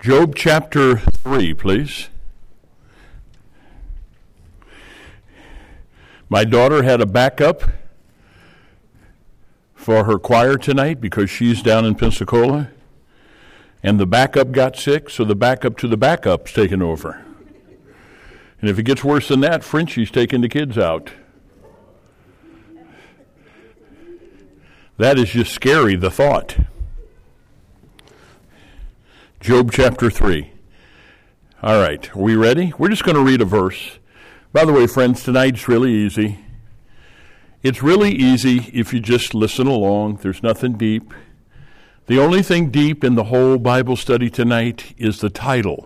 Job chapter 3, please. My daughter had a backup for her choir tonight because she's down in Pensacola. And the backup got sick, so the backup to the backup's taken over. And if it gets worse than that, Frenchie's taking the kids out. That is just scary, the thought. Job chapter 3. All right, are we ready? We're just going to read a verse. By the way, friends, tonight's really easy. It's really easy if you just listen along. There's nothing deep. The only thing deep in the whole Bible study tonight is the title.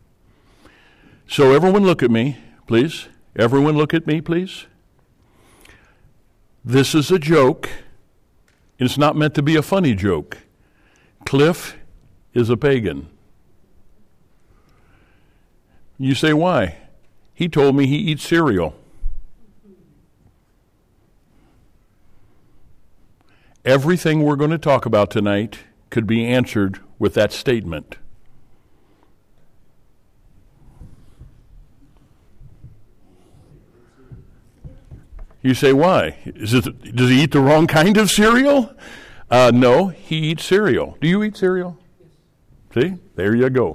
So everyone look at me, please. Everyone look at me, please. This is a joke. It's not meant to be a funny joke. Cliff is a pagan. You say, why? He told me he eats cereal. Everything we're going to talk about tonight could be answered with that statement. You say, why? Does he eat the wrong kind of cereal? No, he eats cereal. Do you eat cereal? See? There you go.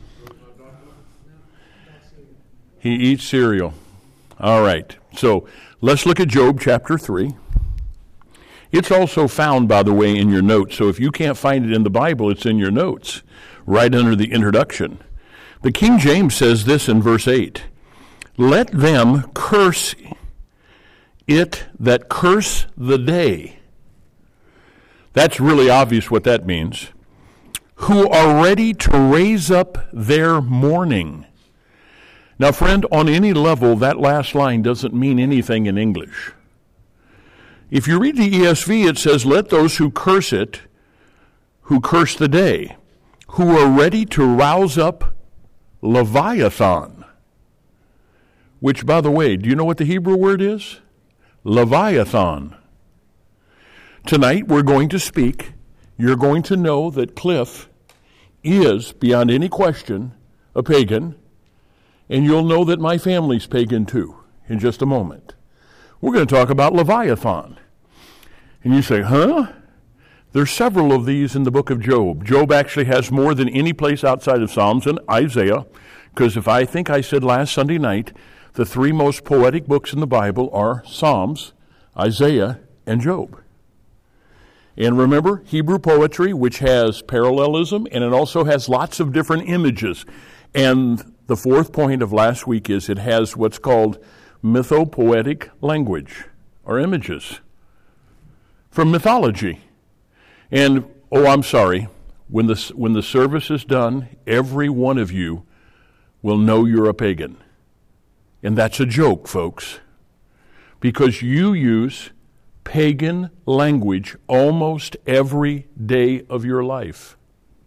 He eats cereal. All right. So let's look at Job chapter 3. It's also found, by the way, in your notes. So if you can't find it in the Bible, it's in your notes, right under the introduction. The King James says this in verse 8. Let them curse it that curse the day. That's really obvious what that means. Who are ready to raise up their mourning. Now, friend, on any level, that last line doesn't mean anything in English. If you read the ESV, it says, let those who curse it, who curse the day, who are ready to rouse up Leviathan. Which, by the way, do you know what the Hebrew word is? Leviathan. Tonight we're going to speak. You're going to know that Cliff is, beyond any question, a pagan, and you'll know that my family's pagan too in just a moment. We're going to talk about Leviathan. And you say, huh? There's several of these in the book of Job. Job actually has more than any place outside of Psalms and Isaiah, because I think I said last Sunday night, the three most poetic books in the Bible are Psalms, Isaiah, and Job. And remember, Hebrew poetry, which has parallelism, and it also has lots of different images. And the fourth point of last week is it has what's called mythopoetic language, or images, from mythology. And, I'm sorry, when the service is done, every one of you will know you're a pagan. And that's a joke, folks, because you use pagan language almost every day of your life.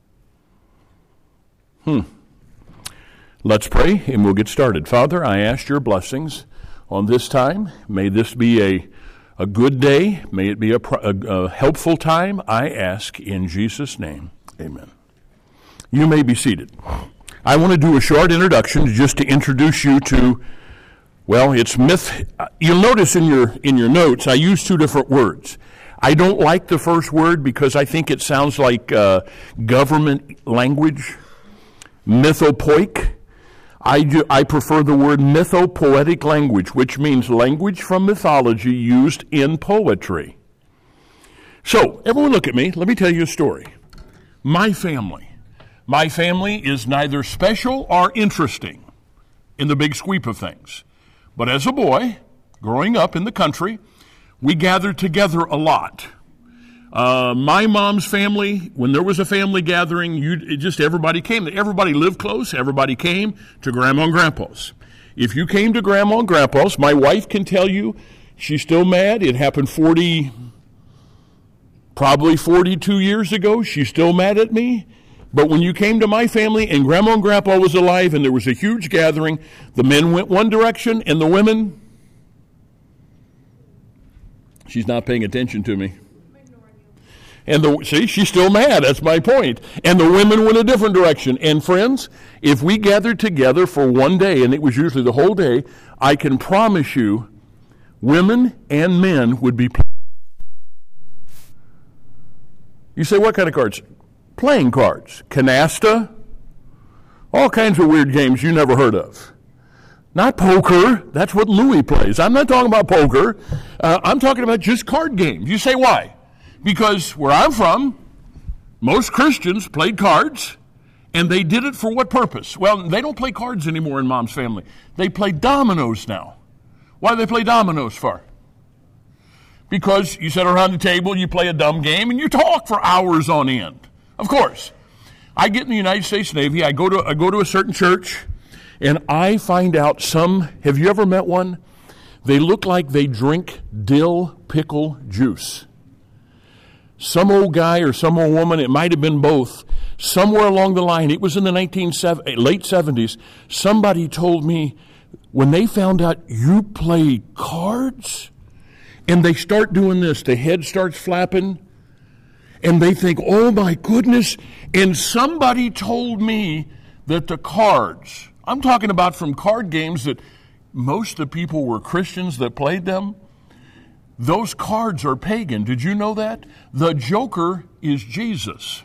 Let's pray, and we'll get started. Father, I ask your blessings on this time. May this be a good day. May it be a helpful time. I ask in Jesus' name. Amen. You may be seated. I want to do a short introduction just to introduce you to, well, it's myth. You'll notice in your notes I use two different words. I don't like the first word because I think it sounds like government language, mythopoeic. I prefer the word mythopoetic language, which means language from mythology used in poetry. So, everyone look at me. Let me tell you a story. My family is neither special or interesting in the big sweep of things. But as a boy, growing up in the country, we gathered together a lot. My mom's family, when there was a family gathering, everybody came. Everybody lived close. Everybody came to Grandma and Grandpa's. If you came to Grandma and Grandpa's, my wife can tell you she's still mad. It happened probably 42 years ago. She's still mad at me. But when you came to my family and Grandma and Grandpa was alive and there was a huge gathering, the men went one direction and the women, she's not paying attention to me. And she's still mad. That's my point. And the women went a different direction. And friends, if we gathered together for one day, and it was usually the whole day, I can promise you, women and men would be playing. You say, what kind of cards? Playing cards. Canasta. All kinds of weird games you never heard of. Not poker. That's what Louis plays. I'm not talking about poker. I'm talking about just card games. You say, why? Because where I'm from, most Christians played cards, and they did it for what purpose? Well, they don't play cards anymore in Mom's family. They play dominoes now. Why do they play dominoes for? Because you sit around the table, you play a dumb game, and you talk for hours on end. Of course. I get in the United States Navy, I go to a certain church, and I find out have you ever met one? They look like they drink dill pickle juice. Some old guy or some old woman, it might have been both, somewhere along the line, it was in the late 70s, somebody told me, when they found out you play cards, and they start doing this, the head starts flapping, and they think, oh my goodness, and somebody told me that the cards, I'm talking about from card games that most of the people were Christians that played them, those cards are pagan. Did you know that? The Joker is Jesus.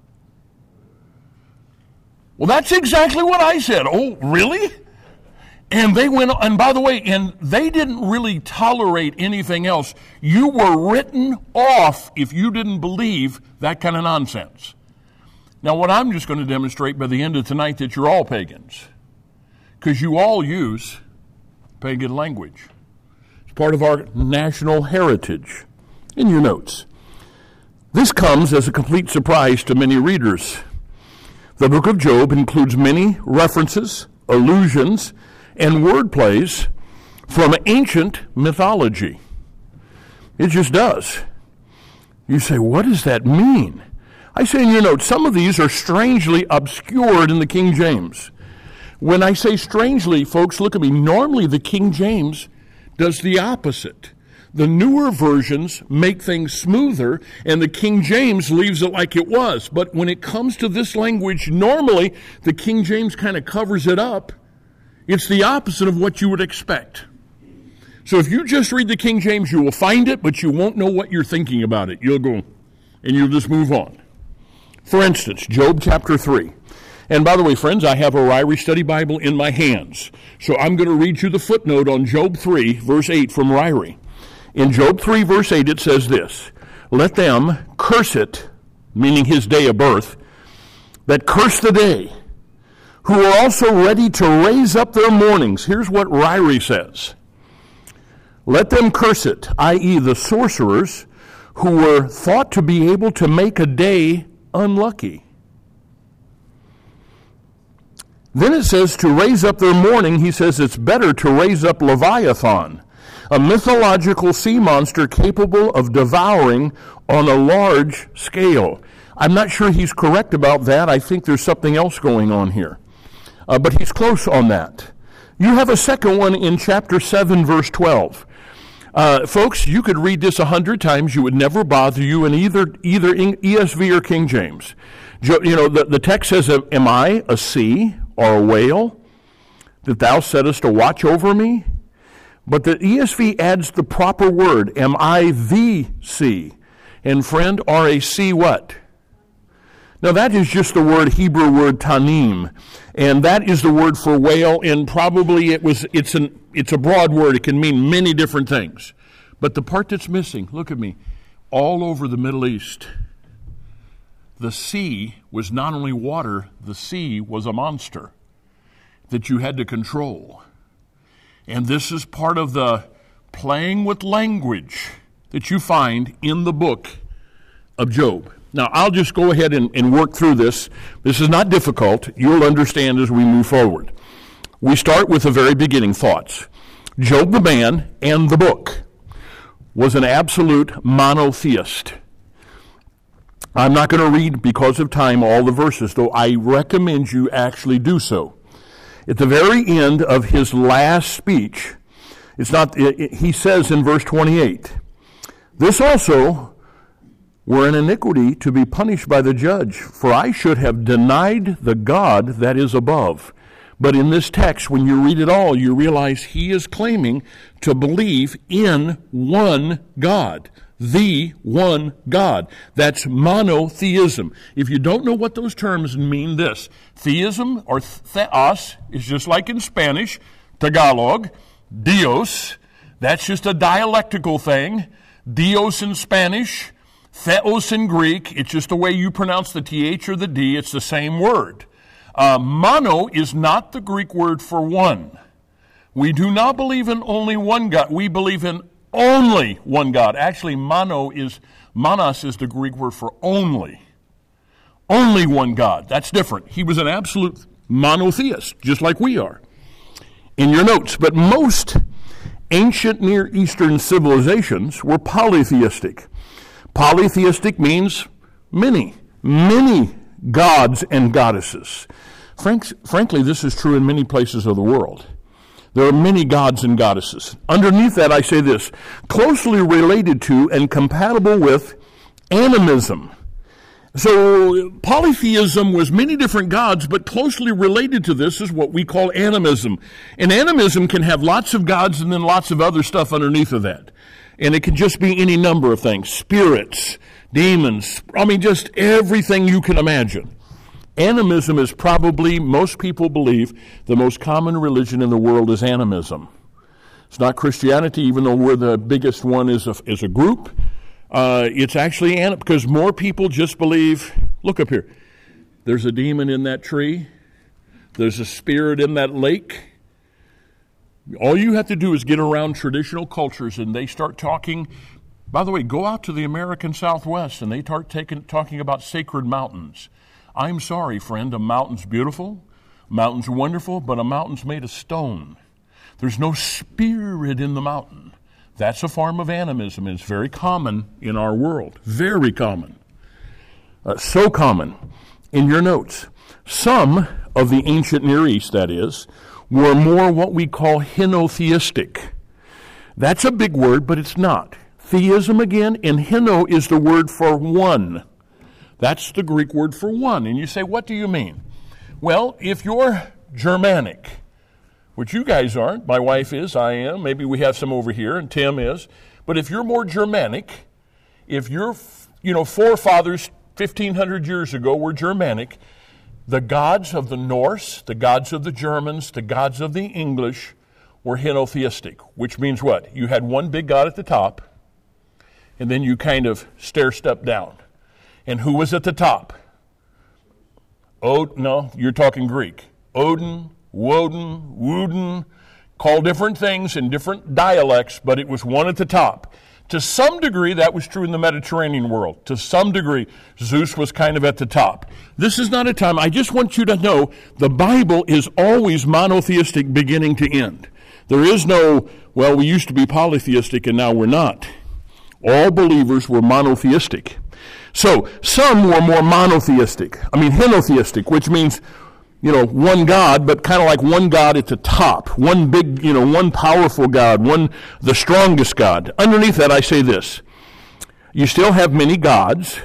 Well, that's exactly what I said. Oh, really? And they went, and by the way, and they didn't really tolerate anything else. You were written off if you didn't believe that kind of nonsense. Now, what I'm just going to demonstrate by the end of tonight that you're all pagans, because you all use pagan language. It's part of our national heritage. In your notes. This comes as a complete surprise to many readers. The book of Job includes many references, allusions, and word plays from ancient mythology. It just does. You say, what does that mean? I say in your notes, some of these are strangely obscured in the King James. When I say strangely, folks, look at me. Normally the King James does the opposite. The newer versions make things smoother, and the King James leaves it like it was. But when it comes to this language, normally the King James kind of covers it up. It's the opposite of what you would expect. So if you just read the King James, you will find it, but you won't know what you're thinking about it. You'll go, and you'll just move on. For instance, Job chapter 3. And by the way, friends, I have a Ryrie Study Bible in my hands. So I'm going to read you the footnote on Job 3, verse 8 from Ryrie. In Job 3, verse 8, it says this, let them curse it, meaning his day of birth, that curse the day, who are also ready to raise up their mournings. Here's what Ryrie says. Let them curse it, i.e. the sorcerers, who were thought to be able to make a day unlucky. Then it says to raise up their mourning, he says it's better to raise up Leviathan, a mythological sea monster capable of devouring on a large scale. I'm not sure he's correct about that. I think there's something else going on here. But he's close on that. You have a second one in chapter 7, verse 12. Folks, you could read this 100 times. You would never bother you in either ESV or King James. You know, the text says, am I a sea or a whale that thou settest to watch over me? But the ESV adds the proper word, am I the sea? And friend, are a sea what? Now that is just the Hebrew word tanim, and that is the word for whale, and probably it's a broad word. It can mean many different things. But the part that's missing, look at me, all over the Middle East, the sea was not only water, the sea was a monster that you had to control. And this is part of the playing with language that you find in the book of Job. Now, I'll just go ahead and work through this. This is not difficult. You'll understand as we move forward. We start with the very beginning thoughts. Job the man and the book was an absolute monotheist. I'm not going to read, because of time, all the verses, though I recommend you actually do so. At the very end of his last speech, he says in verse 28, this also were an iniquity to be punished by the judge, for I should have denied the God that is above. But in this text, when you read it all, you realize he is claiming to believe in one God, the one God. That's monotheism. If you don't know what those terms mean, this. Theism, or theos, is just like in Spanish, Tagalog. Dios, that's just a dialectical thing. Dios in Spanish, theos in Greek, it's just the way you pronounce the TH or the D, it's the same word. Mono is not the Greek word for one. We do not believe in only one God. We believe in only one God. Actually, monos is the Greek word for only. Only one God. That's different. He was an absolute monotheist, just like we are. In your notes, but most ancient Near Eastern civilizations were polytheistic. Polytheistic means many gods and goddesses. Frankly, this is true in many places of the world. There are many gods and goddesses. Underneath that, I say this, closely related to and compatible with animism. So polytheism was many different gods, but closely related to this is what we call animism. And animism can have lots of gods and then lots of other stuff underneath of that. And it can just be any number of things, spirits, demons, just everything you can imagine. Animism is probably, most people believe, the most common religion in the world is animism. It's not Christianity, even though we're the biggest one as a group. It's actually because more people just believe, look up here, there's a demon in that tree, there's a spirit in that lake. All you have to do is get around traditional cultures and they start talking. By the way, go out to the American Southwest and they start talking about sacred mountains. I'm sorry, friend, a mountain's beautiful, a mountain's wonderful, but a mountain's made of stone. There's no spirit in the mountain. That's a form of animism. It's very common in our world. Very common. So common. In your notes, some of the ancient Near East, that is, were more what we call henotheistic. That's a big word, but it's not. Theism again, and heno is the word for one. That's the Greek word for one. And you say, what do you mean? Well, if you're Germanic, which you guys aren't, my wife is, I am, maybe we have some over here, and Tim is, but if you're more Germanic, if your forefathers 1,500 years ago were Germanic, the gods of the Norse, the gods of the Germans, the gods of the English were henotheistic, which means what? You had one big god at the top, and then you kind of stair-step down. And who was at the top? No, you're talking Greek. Odin, Woden, Woden, call different things in different dialects, but it was one at the top. To some degree, that was true in the Mediterranean world. To some degree, Zeus was kind of at the top. This is not a time, I just want you to know, the Bible is always monotheistic beginning to end. There is no, well, we used to be polytheistic and now we're not. All believers were monotheistic. So, some were more henotheistic, which means, one God, but kind of like one God at the top, one big, one powerful God, the strongest God. Underneath that, I say this. You still have many gods.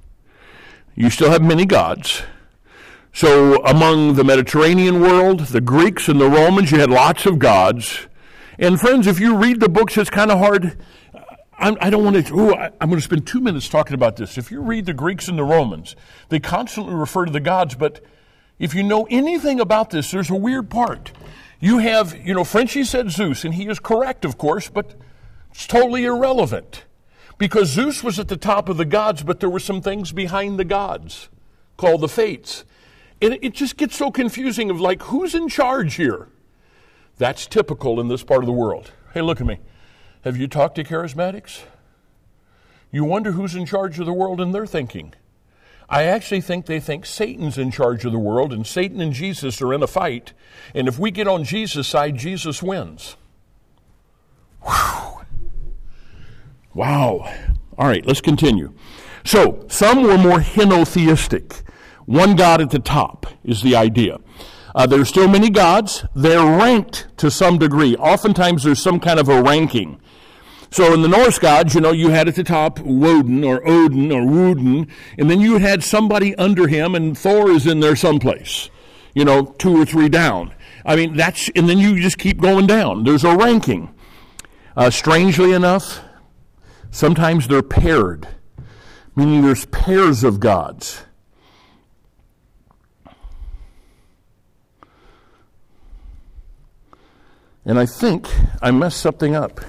So among the Mediterranean world, the Greeks and the Romans, you had lots of gods. And friends, if you read the books, it's kind of hard. I'm going to spend 2 minutes talking about this. If you read the Greeks and the Romans, they constantly refer to the gods, but if you know anything about this, there's a weird part. You have, Frenchie said Zeus, and he is correct, of course, but it's totally irrelevant. Because Zeus was at the top of the gods, but there were some things behind the gods called the Fates. And it just gets so confusing of who's in charge here? That's typical in this part of the world. Hey, look at me. Have you talked to charismatics? You wonder who's in charge of the world in their thinking. I actually think they think Satan's in charge of the world, and Satan and Jesus are in a fight. And if we get on Jesus' side, Jesus wins. Whew. Wow. All right, let's continue. So, some were more henotheistic. One God at the top is the idea. There are still many gods. They're ranked to some degree. Oftentimes there's some kind of a ranking. So in the Norse gods, you had at the top Woden or Odin or Woden, and then you had somebody under him, and Thor is in there someplace, 2 or 3 down. I mean, and then you just keep going down. There's a ranking. Strangely enough, sometimes they're paired, meaning there's pairs of gods. And I think I messed something up.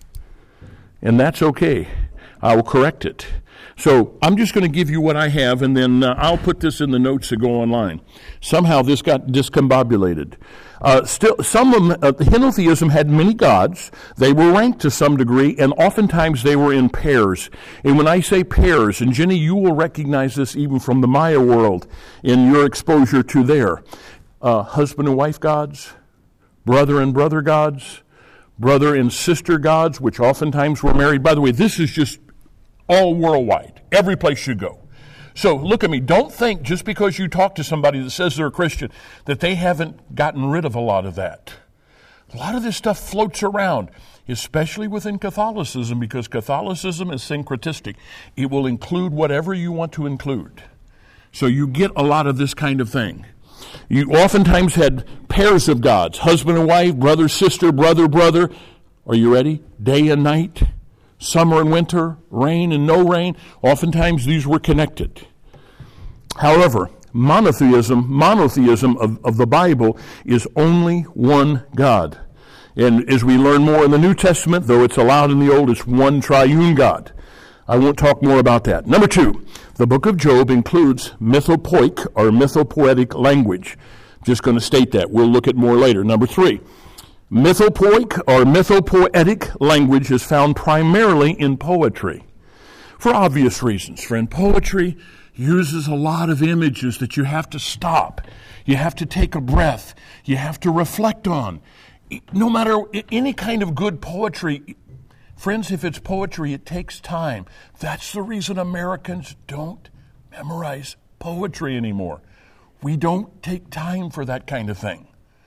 And that's okay. I will correct it. So I'm just going to give you what I have, and then I'll put this in the notes that go online. Somehow this got discombobulated. Some of them, henotheism had many gods. They were ranked to some degree, and oftentimes they were in pairs. And when I say pairs, and Jenny, you will recognize this even from the Maya world in your exposure to there. Husband and wife gods, brother and brother gods, brother and sister gods, which oftentimes were married. By the way, this is just all worldwide. Every place you go. So look at me. Don't think just because you talk to somebody that says they're a Christian that they haven't gotten rid of a lot of that. A lot of this stuff floats around, especially within Catholicism, because Catholicism is syncretistic. It will include whatever you want to include. So you get a lot of this kind of thing. You oftentimes had pairs of gods, husband and wife, brother, sister, brother, brother. Are you ready? Day and night, summer and winter, rain and no rain. Oftentimes these were connected. However, monotheism of the Bible is only one God. And as we learn more in the New Testament, though it's allowed in the Old, it's one triune God. I won't talk more about that. Number 2, the book of Job includes mythopoeic or mythopoetic language. Just going to state that. We'll look at more later. Number 3, mythopoeic or mythopoetic language is found primarily in poetry. For obvious reasons, friend. Poetry uses a lot of images that you have to stop. You have to take a breath. You have to reflect on. No matter any kind of good poetry, friends, if it's poetry, it takes time. That's the reason Americans don't memorize poetry anymore. We don't take time for that kind of thing.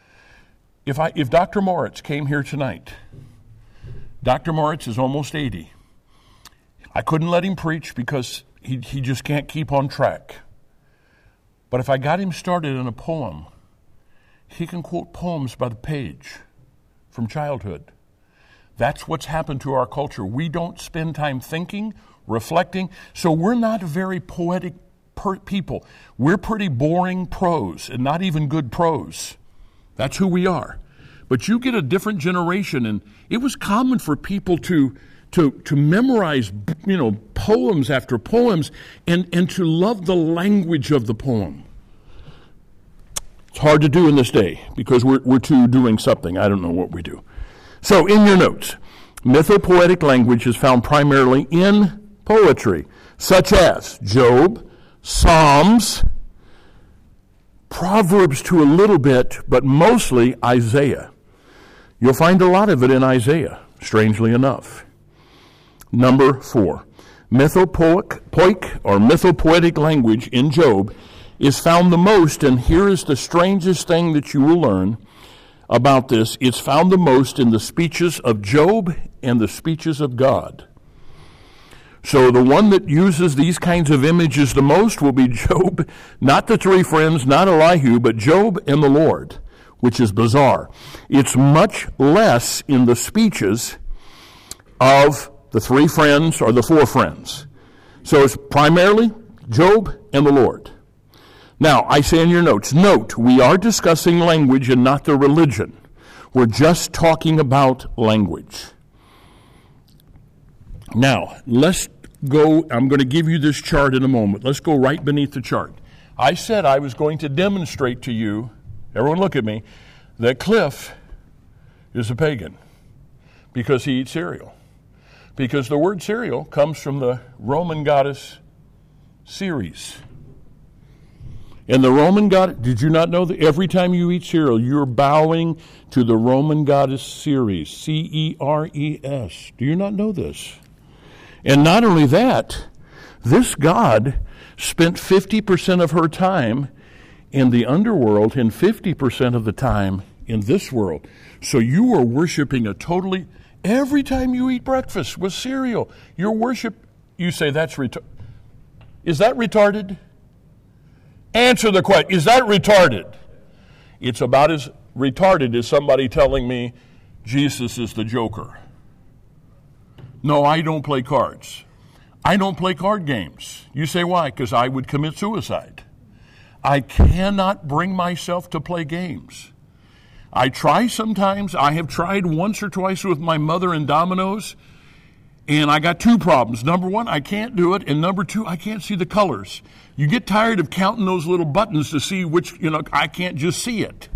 If Dr. Moritz came here tonight, Dr. Moritz is almost 80. I couldn't let him preach because he just can't keep on track. But if I got him started in a poem, he can quote poems by the page from childhood. That's what's happened to our culture. We don't spend time thinking, reflecting, so we're not very poetic people. We're pretty boring prose, and not even good prose. That's who we are. But you get a different generation, and it was common for people to memorize, poems after poems, and to love the language of the poem. It's hard to do in this day because we're too doing something. I don't know what we do. So in your notes, mythopoetic language is found primarily in poetry, such as Job, Psalms, Proverbs to a little bit, but mostly Isaiah. You'll find a lot of it in Isaiah, strangely enough. Number 4, mythopoeic or mythopoetic language in Job is found the most, and here is the strangest thing that you will learn about this. It's found the most in the speeches of Job and the speeches of God. So the one that uses these kinds of images the most will be Job, not the 3 friends, not Elihu, but Job and the Lord, which is bizarre. It's much less in the speeches of the 3 friends or the 4 friends. So it's primarily Job and the Lord. Now, I say in your notes, note, we are discussing language and not the religion. We're just talking about language. Now, let's go, I'm going to give you this chart in a moment. Let's go right beneath the chart. I said I was going to demonstrate to you, everyone look at me, that Cliff is a pagan because he eats cereal. Because the word cereal comes from the Roman goddess Ceres. And the Roman goddess, did you not know that every time you eat cereal, you're bowing to the Roman goddess Ceres, C-E-R-E-S. Do you not know this? And not only that, this god spent 50% of her time in the underworld and 50% of the time in this world. So you are worshiping a totally Every time you eat breakfast with cereal, your worship, you say that's retarded. Is that retarded? Answer the question. Is that retarded? It's about as retarded as somebody telling me Jesus is the Joker. No, I don't play cards. I don't play card games. You say why? Because I would commit suicide. I cannot bring myself to play games. I try sometimes. I have tried once or twice with my mother in dominoes, and I got two problems. Number one, I can't do it, and number two, I can't see the colors. You get tired of counting those little buttons to see which, I can't just see it.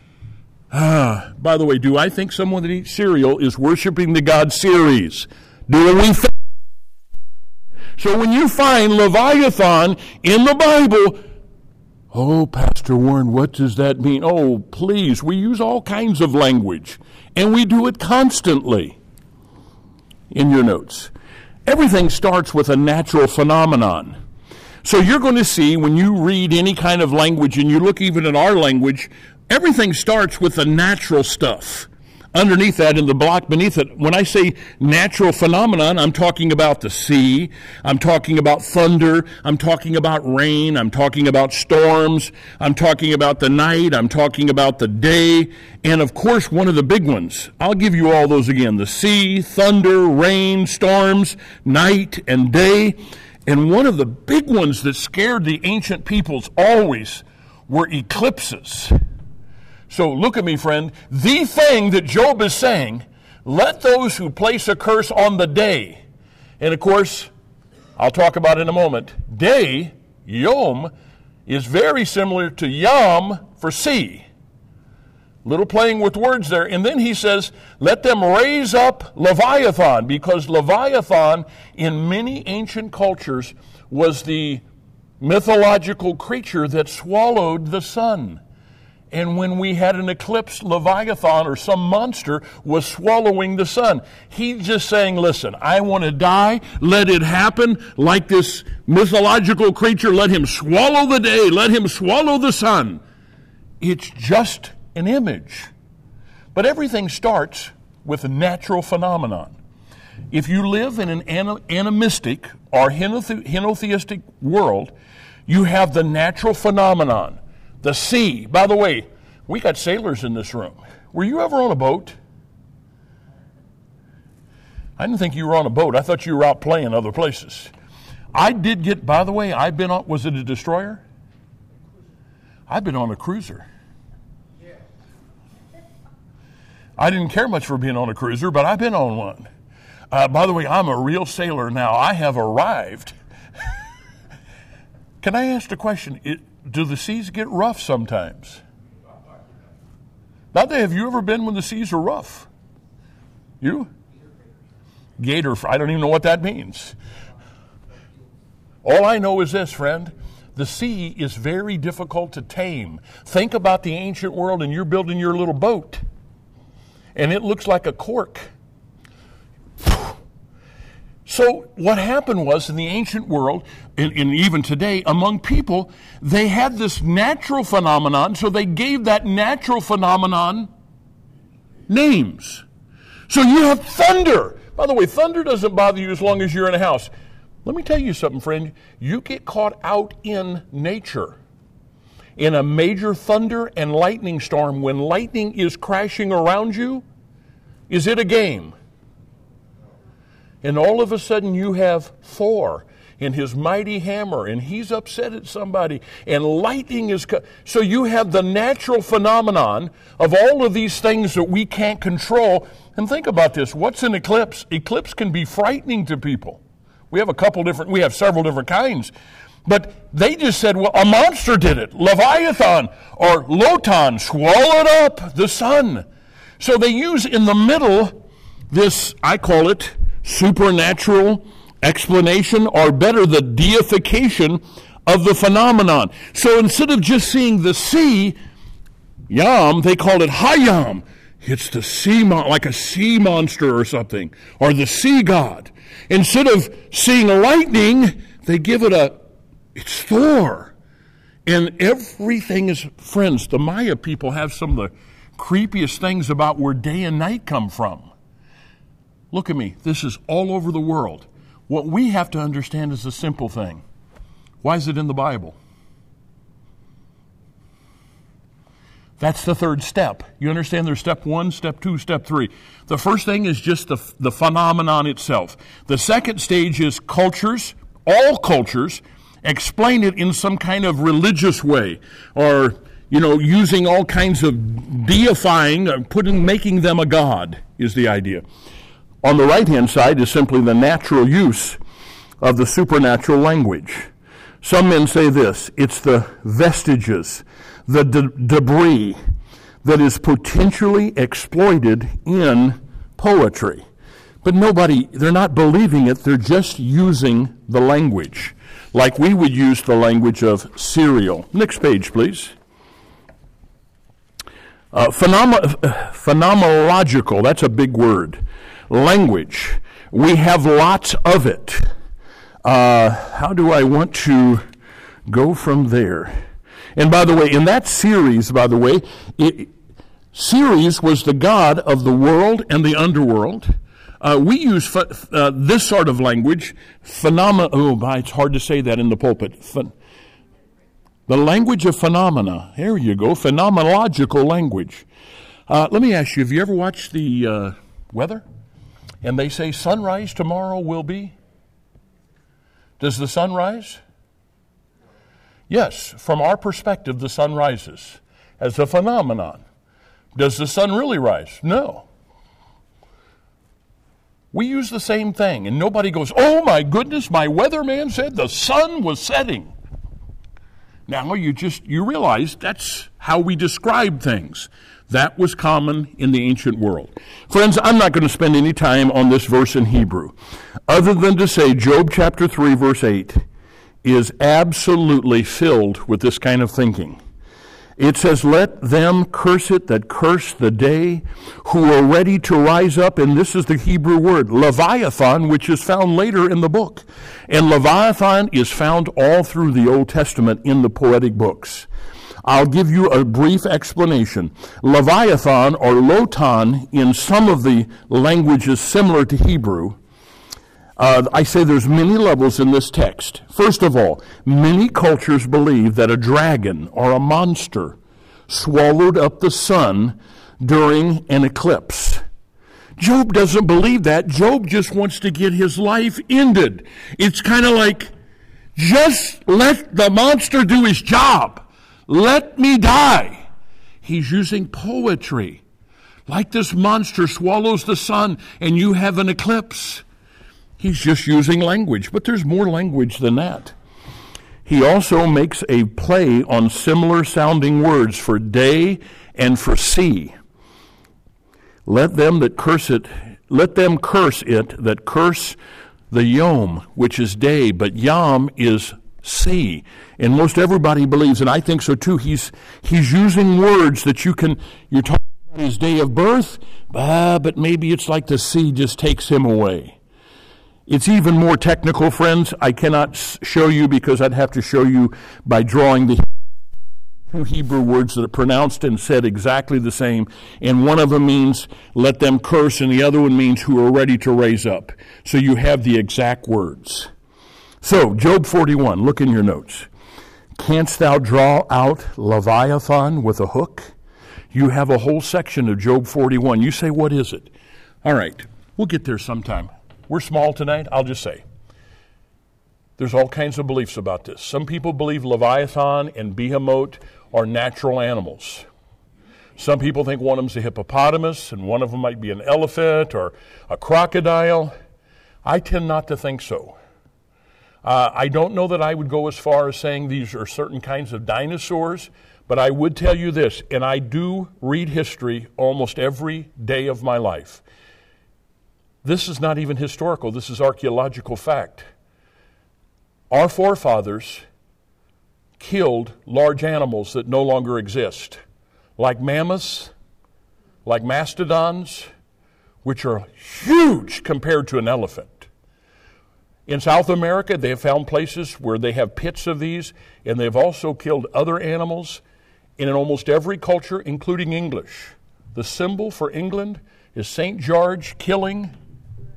By the way, do I think someone that eats cereal is worshiping the God Ceres? Do we think? So when you find Leviathan in the Bible, oh, Pastor Warren, what does that mean? Oh, please, we use all kinds of language, and we do it constantly. In your notes, everything starts with a natural phenomenon. So you're going to see when you read any kind of language, and you look even at our language, everything starts with the natural stuff. Underneath that, in the block beneath it, when I say natural phenomenon, I'm talking about the sea, I'm talking about thunder, I'm talking about rain, I'm talking about storms, I'm talking about the night, I'm talking about the day, and of course one of the big ones. I'll give you all those again. The sea, thunder, rain, storms, night, and day. And one of the big ones that scared the ancient peoples always were eclipses. So look at me, friend. The thing that Job is saying, let those who place a curse on the day. And of course, I'll talk about in a moment. Day, Yom, is very similar to Yam for sea. Little playing with words there. And then he says, let them raise up Leviathan, because Leviathan in many ancient cultures was the mythological creature that swallowed the sun. And when we had an eclipse, Leviathan or some monster was swallowing the sun. He's just saying, listen, I want to die. Let it happen like this mythological creature. Let him swallow the day. Let him swallow the sun. It's just an image. But everything starts with a natural phenomenon. If you live in an animistic or henotheistic world, you have the natural phenomenon. The sea. By the way, we got sailors in this room. Were you ever on a boat? I didn't think you were on a boat. I thought you were out playing other places. I did get, by the way, I've been on, was it a destroyer? I've been on a cruiser. I didn't care much for being on a cruiser, but I've been on one. By the way, I'm a real sailor now. I have arrived. Can I ask the question? Do the seas get rough sometimes? Now, have you ever been when the seas are rough? You? Gator, I don't even know what that means. All I know is this, friend. The sea is very difficult to tame. Think about the ancient world and you're building your little boat. And it looks like a cork. So what happened was in the ancient world, and even today, among people, they had this natural phenomenon, so they gave that natural phenomenon names. So you have thunder. By the way, thunder doesn't bother you as long as you're in a house. Let me tell you something, friend. You get caught out in nature in a major thunder and lightning storm when lightning is crashing around you. Is it a game? And all of a sudden you have Thor and his mighty hammer, and he's upset at somebody, and lightning is... So you have the natural phenomenon of all of these things that we can't control. And think about this. What's an eclipse? Eclipse can be frightening to people. We have several different kinds. But they just said, well, a monster did it. Leviathan or Lotan swallowed up the sun. So they use in the middle this, I call it, supernatural explanation, or better, the deification of the phenomenon. So instead of just seeing the sea, Yam, they called it Hayam. It's the sea, like a sea monster or something, or the sea god. Instead of seeing lightning, they give it it's Thor. And everything is, friends, the Maya people have some of the creepiest things about where day and night come from. Look at me. This is all over the world. What we have to understand is a simple thing. Why is it in the Bible? That's the third step. You understand there's step 1, step 2, step 3. The first thing is just the phenomenon itself. The second stage is cultures, all cultures, explain it in some kind of religious way, or, using all kinds of deifying, making them a god is the idea. On the right-hand side is simply the natural use of the supernatural language. Some men say this, it's the vestiges, the debris that is potentially exploited in poetry. But they're not believing it, they're just using the language, like we would use the language of cereal. Next page, please. Phenomenological, that's a big word. Language. We have lots of it. How do I want to go from there? And by the way, in that series, Ceres was the god of the world and the underworld. We use this sort of language, it's hard to say that in the pulpit. The language of phenomena. There you go, phenomenological language. Let me ask you, have you ever watched the weather? And they say sunrise tomorrow will be? Does the sun rise? Yes, from our perspective, the sun rises as a phenomenon. Does the sun really rise? No. We use the same thing, and nobody goes, oh my goodness, my weatherman said the sun was setting. Now you realize that's how we describe things. That was common in the ancient world. Friends, I'm not going to spend any time on this verse in Hebrew, other than to say Job chapter 3, verse 8 is absolutely filled with this kind of thinking. It says, let them curse it that curse the day, who are ready to rise up, and this is the Hebrew word, Leviathan, which is found later in the book. And Leviathan is found all through the Old Testament in the poetic books. I'll give you a brief explanation. Leviathan, or Lotan, in some of the languages similar to Hebrew, I say there's many levels in this text. First of all, many cultures believe that a dragon or a monster swallowed up the sun during an eclipse. Job doesn't believe that. Job just wants to get his life ended. It's kind of like, just let the monster do his job. Let me die. He's using poetry. Like this monster swallows the sun and you have an eclipse. He's just using language, but there's more language than that. He also makes a play on similar sounding words for day and for sea. Let them curse it that curse the Yom, which is day, but Yam is sea. And most everybody believes, and I think so too, he's using words that you're talking about his day of birth, but maybe it's like the sea just takes him away. It's even more technical, friends. I cannot show you because I'd have to show you by drawing the two Hebrew words that are pronounced and said exactly the same. And one of them means let them curse, and the other one means who are ready to raise up. So you have the exact words. So, Job 41, look in your notes. Canst thou draw out Leviathan with a hook? You have a whole section of Job 41. You say, what is it? All right, we'll get there sometime. We're small tonight, I'll just say. There's all kinds of beliefs about this. Some people believe Leviathan and Behemoth are natural animals. Some people think one of them's a hippopotamus and one of them might be an elephant or a crocodile. I tend not to think so. I don't know that I would go as far as saying these are certain kinds of dinosaurs, but I would tell you this, and I do read history almost every day of my life. This is not even historical. This is archaeological fact. Our forefathers killed large animals that no longer exist, like mammoths, like mastodons, which are huge compared to an elephant. In South America, they have found places where they have pits of these, and they've also killed other animals. And in almost every culture, including English, the symbol for England is St. George killing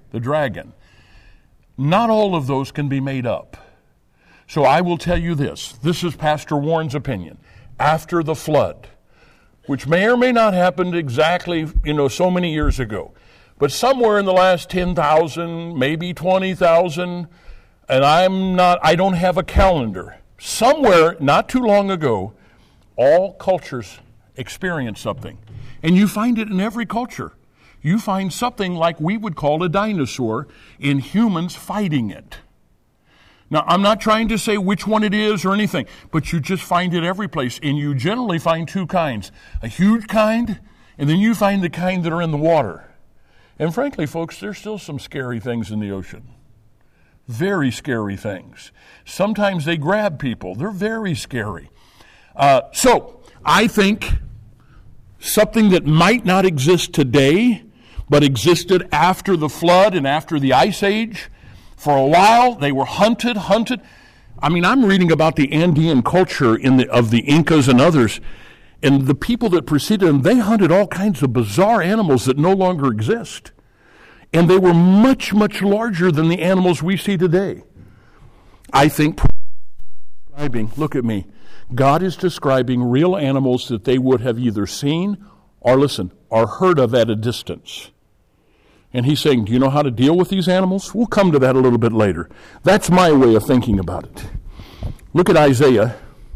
the dragon. Not all of those can be made up. So I will tell you this. This is Pastor Warren's opinion. After the flood, which may or may not happen exactly, so many years ago, but somewhere in the last 10,000, maybe 20,000, and I don't have a calendar. Somewhere not too long ago, all cultures experience something. And you find it in every culture. You find something like we would call a dinosaur in humans fighting it. Now, I'm not trying to say which one it is or anything, but you just find it every place. And you generally find two kinds. A huge kind, and then you find the kind that are in the water. And frankly, folks, there's still some scary things in the ocean. Very scary things. Sometimes they grab people. They're very scary. So, I think something that might not exist today, but existed after the flood and after the ice age. For a while, they were hunted. I'm reading about the Andean culture of the Incas and others, and the people that preceded them, they hunted all kinds of bizarre animals that no longer exist. And they were much, much larger than the animals we see today. I think, look at me, God is describing real animals that they would have either seen or heard of at a distance. And he's saying, do you know how to deal with these animals? We'll come to that a little bit later. That's my way of thinking about it. Look at Isaiah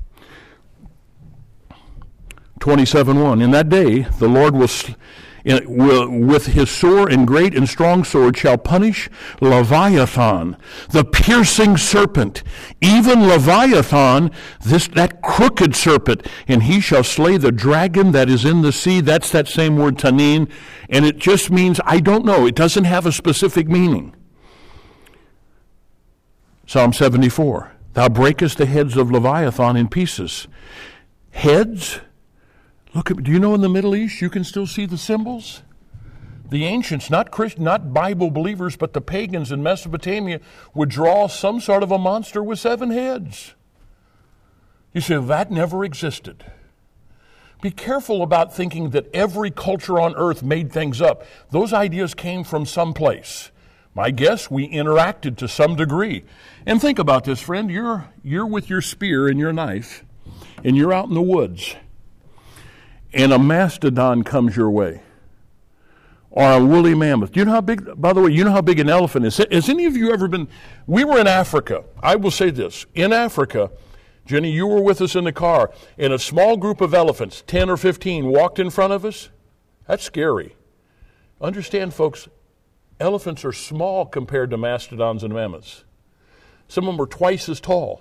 27:1. In that day, the Lord will with his sore and great and strong sword shall punish Leviathan, the piercing serpent, even Leviathan, that crooked serpent, and he shall slay the dragon that is in the sea. That's that same word, tanin, and it just means, I don't know, it doesn't have a specific meaning. Psalm 74, thou breakest the heads of Leviathan in pieces. Heads? Do you know in the Middle East you can still see the symbols? The ancients, not Bible believers, but the pagans in Mesopotamia would draw some sort of a monster with 7 heads. You say, that never existed. Be careful about thinking that every culture on earth made things up. Those ideas came from someplace. My guess, we interacted to some degree. And think about this, friend. You're with your spear and your knife, and you're out in the woods. And a mastodon comes your way, or a woolly mammoth. Do you know how big, by the way, you know how big an elephant is? Has any of you ever been, we were in Africa. I will say this, in Africa, Jenny, you were with us in the car, and a small group of elephants, 10 or 15, walked in front of us. That's scary. Understand, folks, elephants are small compared to mastodons and mammoths. Some of them are twice as tall.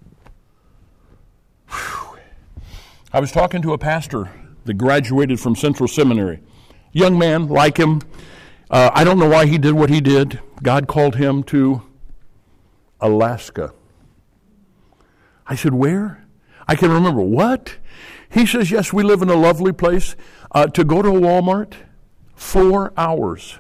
Whew. I was talking to a pastor that graduated from Central Seminary. Young man, like him. I don't know why he did what he did. God called him to Alaska. I said, where? I can remember. What? He says, yes, we live in a lovely place. To go to a Walmart, 4 hours.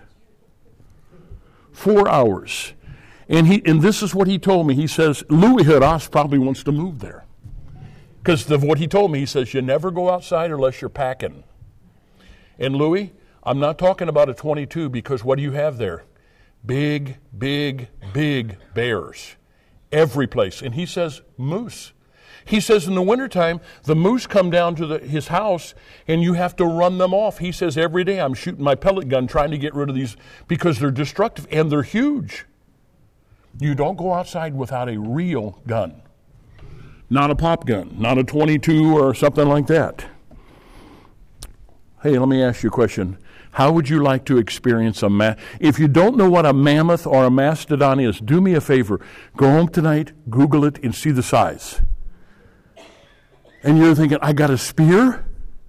4 hours. And this is what he told me. He says, Louis Herass probably wants to move there. Because of what he told me, he says, you never go outside unless you're packing. And Louis, I'm not talking about a 22, because what do you have there? Big, big, big bears. Every place. And he says, moose. He says in the wintertime, the moose come down to his house, and you have to run them off. He says, every day I'm shooting my pellet gun trying to get rid of these, because they're destructive, and they're huge. You don't go outside without a real gun. Not a pop gun, not a 22 or something like that. Hey, let me ask you a question. How would you like to experience if you don't know what a mammoth or a mastodon is, do me a favor. Go home tonight, Google it, and see the size. And you're thinking, I got a spear?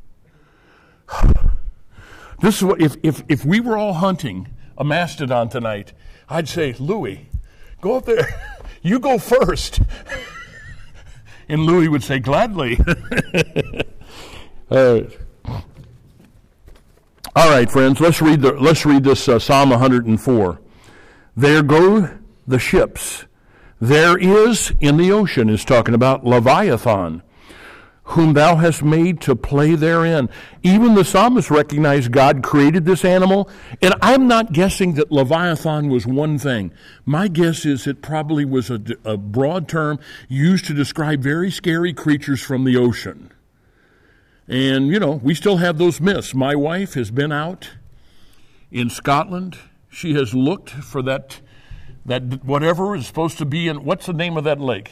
This is what, if we were all hunting a mastodon tonight, I'd say, Louis, go up there. You go first. And Louis would say, gladly. All right, friends, let's read this Psalm 104. There go the ships. There is in the ocean, is talking about Leviathan. whom thou hast made to play therein. Even the psalmist recognized God created this animal, and I'm not guessing that Leviathan was one thing. My guess is it probably was a broad term used to describe very scary creatures from the ocean. And, we still have those myths. My wife has been out in Scotland. She has looked for that whatever is supposed to be in, what's the name of that lake?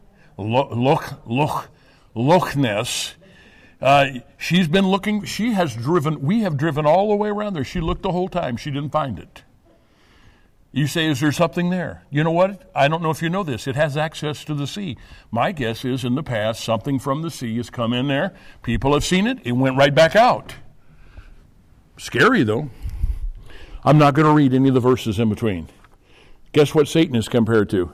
Loch Ness. She's been looking. We have driven all the way around there. She looked the whole time. She didn't find it. You say, is there something there? You know what? I don't know if you know this. It has access to the sea. My guess is in the past, something from the sea has come in there. People have seen it. It went right back out. Scary, though. I'm not going to read any of the verses in between. Guess what Satan is compared to?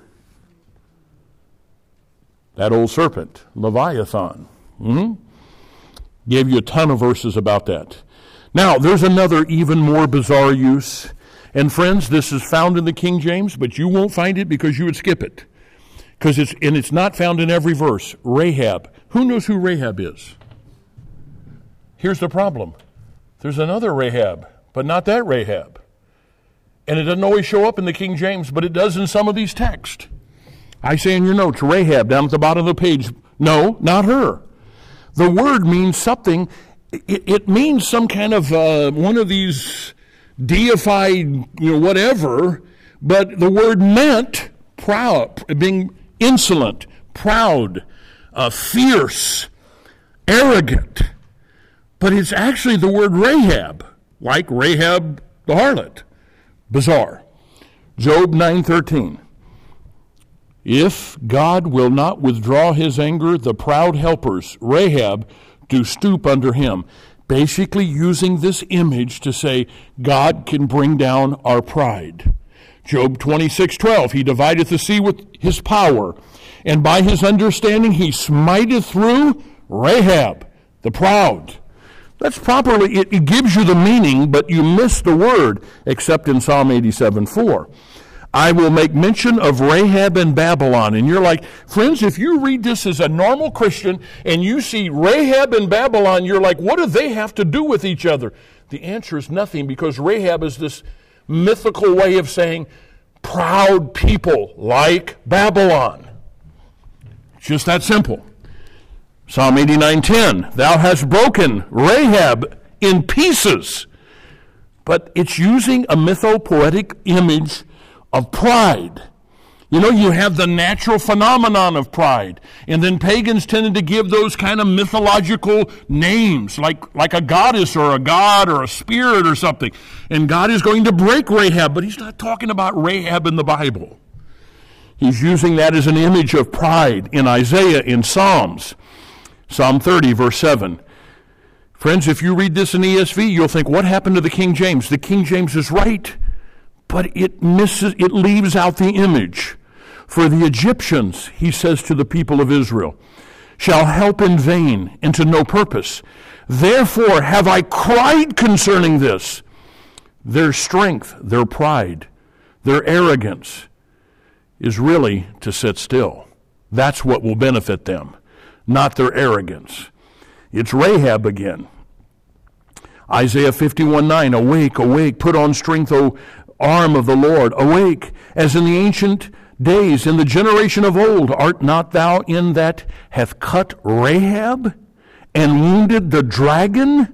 That old serpent, Leviathan. Gave you a ton of verses about that. Now, there's another even more bizarre use. And friends, this is found in the King James, but you won't find it because you would skip it. It's not found in every verse. Rahab. Who knows who Rahab is? Here's the problem. There's another Rahab, but not that Rahab. And it doesn't always show up in the King James, but it does in some of these texts. I say in your notes, Rahab, down at the bottom of the page. No, not her. The word means something. It means some kind of one of these deified, whatever, but the word meant proud, being insolent, proud, fierce, arrogant. But it's actually the word Rahab, like Rahab the harlot. Bizarre. Job 9:13. If God will not withdraw his anger, the proud helpers, Rahab, do stoop under him. Basically using this image to say God can bring down our pride. Job 26:12, he divideth the sea with his power, and by his understanding he smiteth through Rahab, the proud. That's properly, it gives you the meaning, but you miss the word, except in Psalm 87:4. I will make mention of Rahab and Babylon. And you're like, friends, if you read this as a normal Christian and you see Rahab and Babylon, you're like, what do they have to do with each other? The answer is nothing, because Rahab is this mythical way of saying proud people like Babylon. It's just that simple. Psalm 89:10, thou hast broken Rahab in pieces. But it's using a mythopoetic image of pride. You have the natural phenomenon of pride. And then pagans tended to give those kind of mythological names, like a goddess or a god or a spirit or something. And God is going to break Rahab, but he's not talking about Rahab in the Bible. He's using that as an image of pride in Isaiah, in Psalms. Psalm 30, verse 7. Friends, if you read this in ESV, you'll think, what happened to the King James? The King James is right, but it leaves out the image. For the Egyptians, he says to the people of Israel, shall help in vain and to no purpose. Therefore have I cried concerning this. Their strength, their pride, their arrogance is really to sit still. That's what will benefit them, not their arrogance. It's Rahab again. Isaiah 51:9, awake, awake, put on strength, O arm of the Lord. Awake, as in the ancient days, in the generation of old. Art not thou in that hath cut Rahab and wounded the dragon,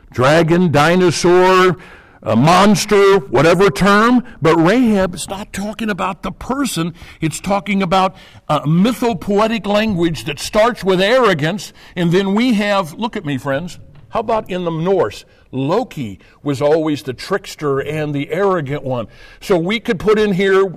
dinosaur, a monster, whatever term? But Rahab is not talking about the person. It's talking about a mythopoetic language that starts with arrogance, and then we have, look at me, friends, how about in the Norse? Loki was always the trickster and the arrogant one. So we could put in here,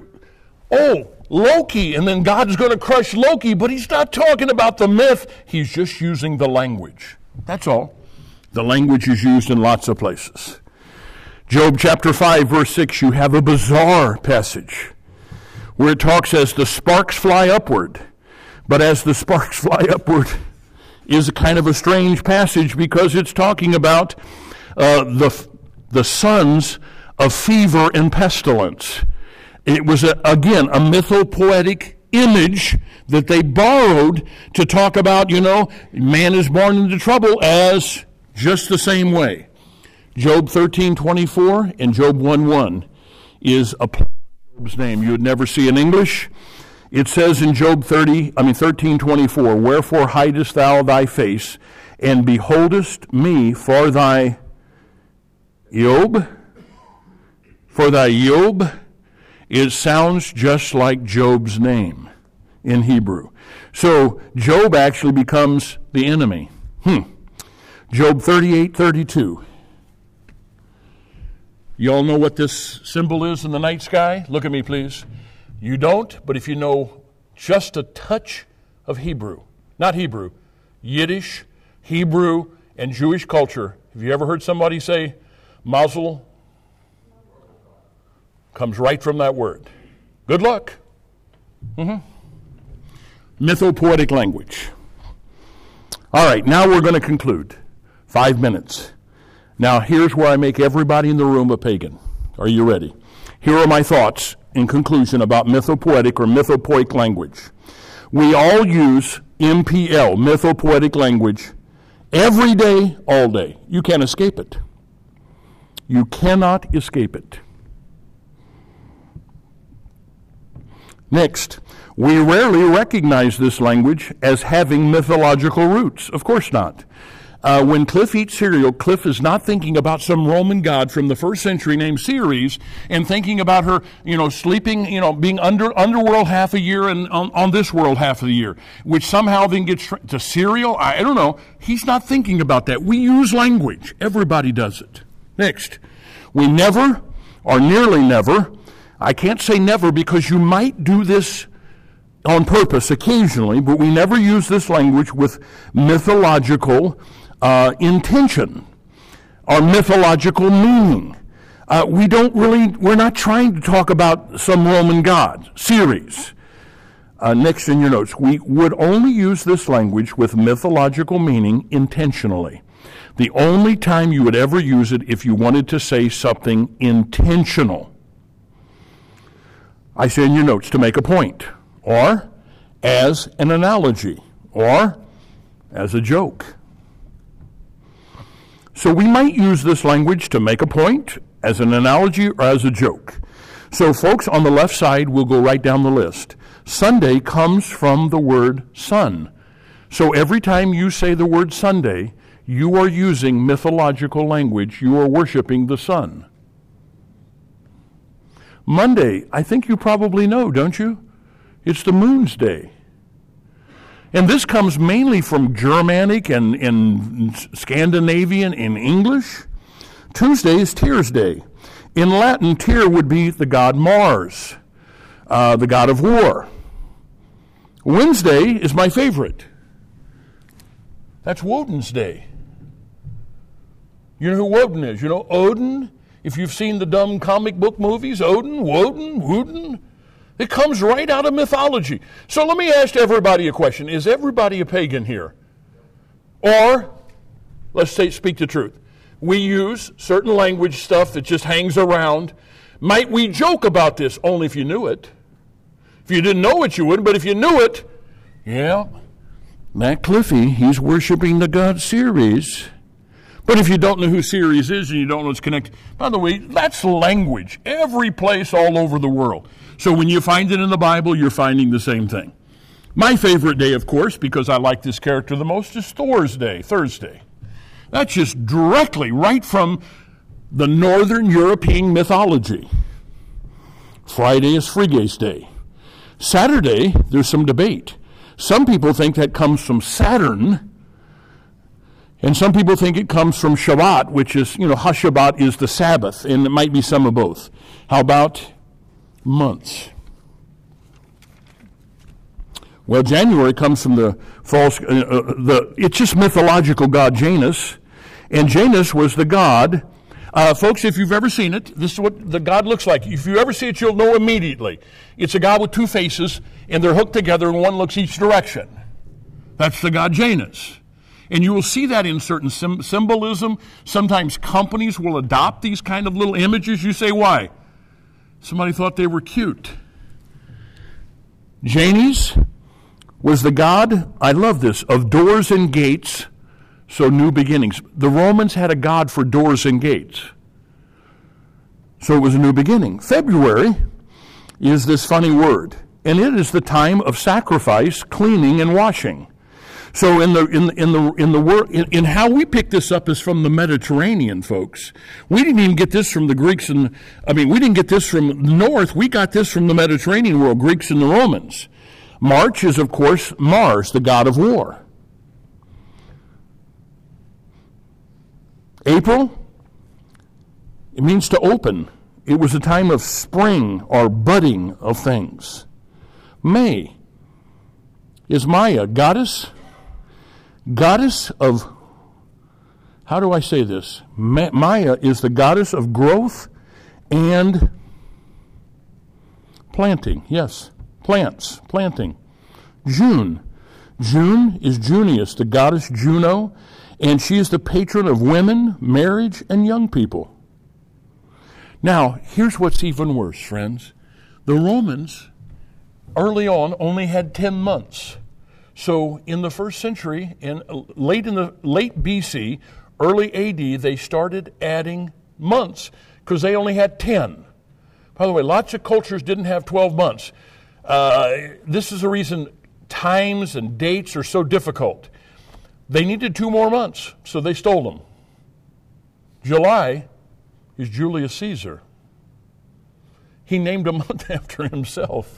Loki, and then God's going to crush Loki, but he's not talking about the myth. He's just using the language. That's all. The language is used in lots of places. Job chapter 5, verse 6, you have a bizarre passage where it talks as the sparks fly upward. But as the sparks fly upward is a kind of a strange passage, because it's talking about the sons of fever and pestilence. It was, again, a mythopoetic image that they borrowed to talk about, man is born into trouble as just the same way. Job 13:24 and Job 1:1 is a Job's name. You would never see in English. It says in Job 13:24, wherefore hidest thou thy face, and beholdest me for thy Job? For thy Job? It sounds just like Job's name in Hebrew. So Job actually becomes the enemy. Job 38:32. You all know what this symbol is in the night sky? Look at me, please. You don't, but if you know just a touch of Hebrew, not Hebrew, Yiddish, Hebrew, and Jewish culture, have you ever heard somebody say mazel? Comes right from that word. Good luck. Mythopoetic language. All right, now we're going to conclude. 5 minutes. Now, here's where I make everybody in the room a pagan. Are you ready? Here are my thoughts in conclusion about mythopoetic or mythopoeic language. We all use MPL, mythopoetic language, every day, all day. You can't escape it. You cannot escape it. Next, we rarely recognize this language as having mythological roots. Of course not. When Cliff eats cereal, Cliff is not thinking about some Roman god from the first century named Ceres and thinking about her, sleeping, being underworld half a year and on this world half of the year, which somehow then gets to cereal. I don't know. He's not thinking about that. We use language. Everybody does it. Next, we never, or nearly never, I can't say never because you might do this on purpose occasionally, but we never use this language with mythological intention or mythological meaning. We're not trying to talk about some Roman god, Ceres. Next in your notes, we would only use this language with mythological meaning intentionally. The only time you would ever use it if you wanted to say something intentional. I say in your notes to make a point, or as an analogy, or as a joke. So we might use this language to make a point, as an analogy, or as a joke. So folks, on the left side, we'll go right down the list. Sunday comes from the word sun. So every time you say the word Sunday, you are using mythological language. You are worshiping the sun. Monday, I think you probably know, don't you? It's the moon's day. And this comes mainly from Germanic and Scandinavian and English. Tuesday is Tyr's Day. In Latin, Tyr would be the god Mars, the god of war. Wednesday is my favorite. That's Woden's Day. You know who Woden is? You know Odin? If you've seen the dumb comic book movies, Odin, Woden, it comes right out of mythology. So let me ask everybody a question. Is everybody a pagan here? Or, let's speak the truth. We use certain language stuff that just hangs around. Might we joke about this? Only if you knew it. If you didn't know it, you wouldn't. But if you knew it, yeah, Matt Cliffy, he's worshiping the god Ceres. But if you don't know who Ceres is and you don't know it's connected, by the way, that's language. Every place all over the world. So when you find it in the Bible, you're finding the same thing. My favorite day, of course, because I like this character the most, is Thor's Day, Thursday. That's just directly right from the Northern European mythology. Friday is Frige's Day. Saturday, there's some debate. Some people think that comes from Saturn, and some people think it comes from Shabbat, which is, HaShabbat is the Sabbath, and it might be some of both. How about months? Well, January comes from the false, it's just mythological god Janus, and Janus was the god. Folks, if you've ever seen it, this is what the god looks like. If you ever see it, you'll know immediately. It's a god with two faces, and they're hooked together, and one looks each direction. That's the god Janus. And you will see that in certain symbolism. Sometimes companies will adopt these kind of little images. You say, why? Somebody thought they were cute. Jannes was the god, I love this, of doors and gates, so new beginnings. The Romans had a god for doors and gates. So it was a new beginning. February is this funny word, and it is the time of sacrifice, cleaning, and washing. So in how we pick this up is from the Mediterranean, folks. We didn't even get this from the Greeks we didn't get this from the north. We got this from the Mediterranean world, Greeks and the Romans. March is, of course, Mars, the god of war. April, it means to open. It was a time of spring or budding of things. May is Maya, goddess of, how do I say this? Maya is the goddess of growth and planting. Yes, plants, planting. June is Junius, the goddess Juno, and she is the patron of women, marriage, and young people. Now, here's what's even worse, friends. The Romans, early on, only had 10 months. So in the first century, late BC, early AD, they started adding months because they only had 10. By the way, lots of cultures didn't have 12 months. This is the reason times and dates are so difficult. They needed 2 more months, so they stole them. July is Julius Caesar. He named a month after himself.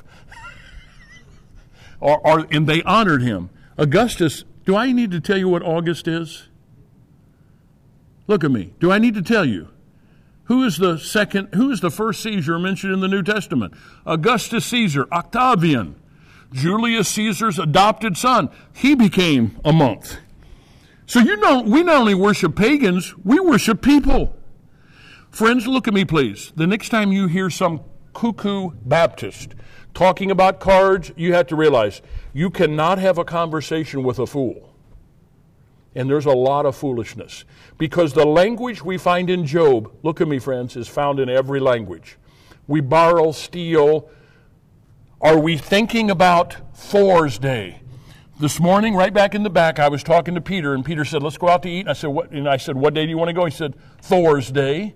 And they honored him. Augustus, do I need to tell you what August is? Look at me. Do I need to tell you? Who is the first Caesar mentioned in the New Testament? Augustus Caesar, Octavian, Julius Caesar's adopted son. He became a month. So we not only worship pagans, we worship people. Friends, look at me, please. The next time you hear some cuckoo Baptist talking about cards, you have to realize you cannot have a conversation with a fool. And there's a lot of foolishness. Because the language we find in Job, look at me, friends, is found in every language. We borrow, steal. Are we thinking about Thor's Day? This morning, right back in the back, I was talking to Peter, and Peter said, let's go out to eat. And I said, what day do you want to go? He said, Thor's Day.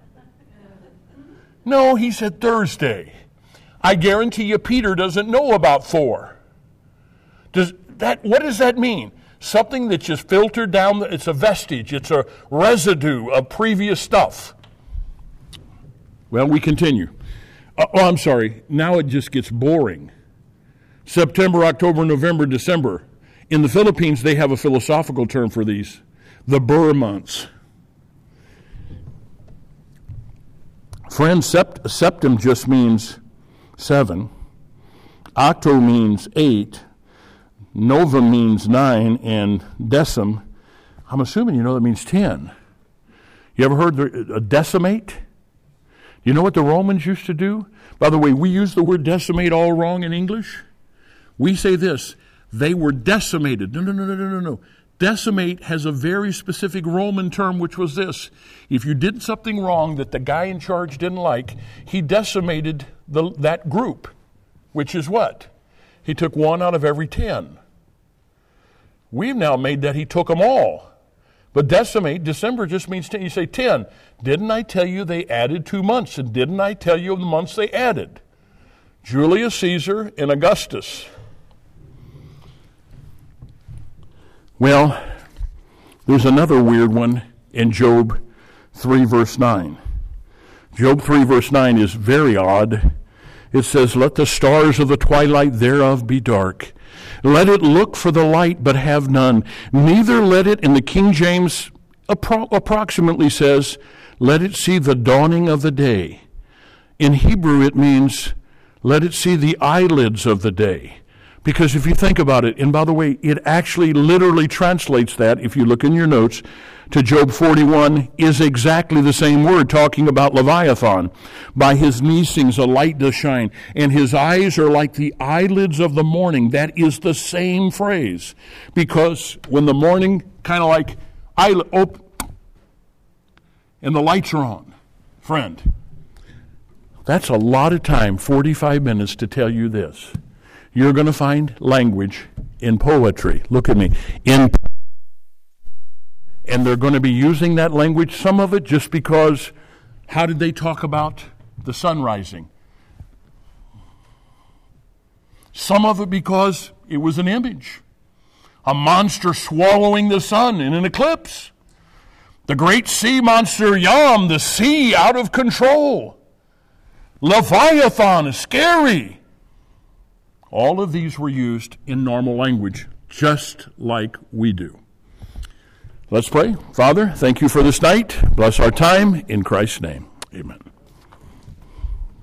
No, he said Thursday. I guarantee you Peter doesn't know about Thor. What does that mean? Something that's just filtered down, it's a vestige, it's a residue of previous stuff. Well, we continue. I'm sorry, now it just gets boring. September, October, November, December. In the Philippines, they have a philosophical term for these, the Burr months. Friends, septem just means 7. Octo means 8. Nova means 9. And decim, I'm assuming you know that means 10. You ever heard a decimate? You know what the Romans used to do? By the way, we use the word decimate all wrong in English. We say this, they were decimated. No. Decimate has a very specific Roman term, which was this. If you did something wrong that the guy in charge didn't like, he decimated that group, which is what? He took 1 out of every 10. We've now made that he took them all. But decimate, December just means 10. You say 10. Didn't I tell you they added 2 months? And didn't I tell you the months they added? Julius Caesar and Augustus. Well, there's another weird one in Job 3, verse 9. Job 3, verse 9 is very odd. It says, let the stars of the twilight thereof be dark. Let it look for the light, but have none. Neither let it, in the King James approximately says, let it see the dawning of the day. In Hebrew, it means, let it see the eyelids of the day. Because if you think about it, and by the way, it actually literally translates that, if you look in your notes, to Job 41, is exactly the same word, talking about Leviathan. By his neesings a light does shine, and his eyes are like the eyelids of the morning. That is the same phrase. Because when the morning kind of like, and the lights are on, friend, that's a lot of time, 45 minutes, to tell you this. you're going to find language in poetry. Look at me. And they're going to be using that language, some of it just because, how did they talk about the sun rising? Some of it because it was an image. A monster swallowing the sun in an eclipse. The great sea monster Yam, the sea out of control. Leviathan is scary. All of these were used in normal language, just like we do. Let's pray. Father, thank you for this night. Bless our time. In Christ's name, amen.